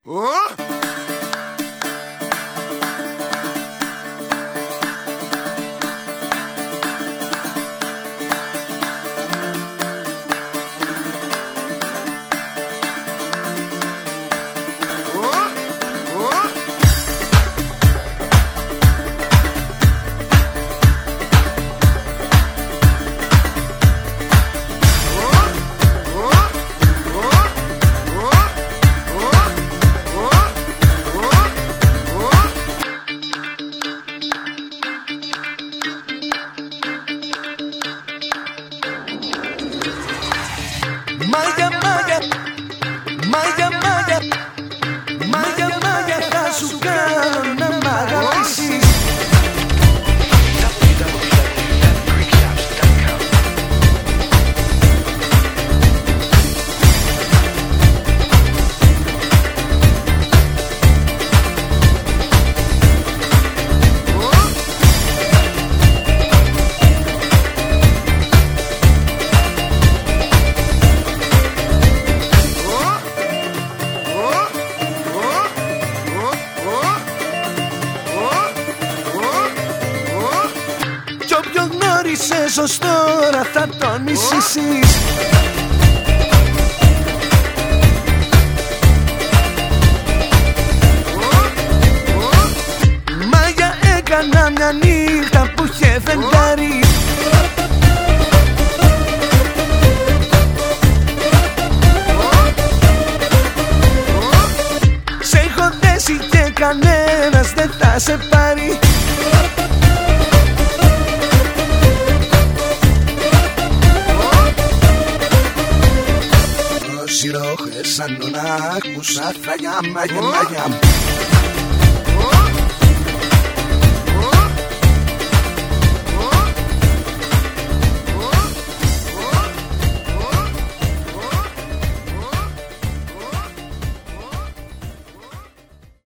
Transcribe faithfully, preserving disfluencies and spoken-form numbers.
Μάγια, μάγια, μάγια, μάγια, μάγια, μάγια, θα σου κάνω να μ' αγαπήσεις. Σως τώρα θα τον μισήσεις. Μάγια, έκανα μια νύχτα που είχε φεγγάρι. Σε έχω δέσει και κανένας δεν θα σε πάρει. Si rojes, anonakus, afrayam, ayam, ayam.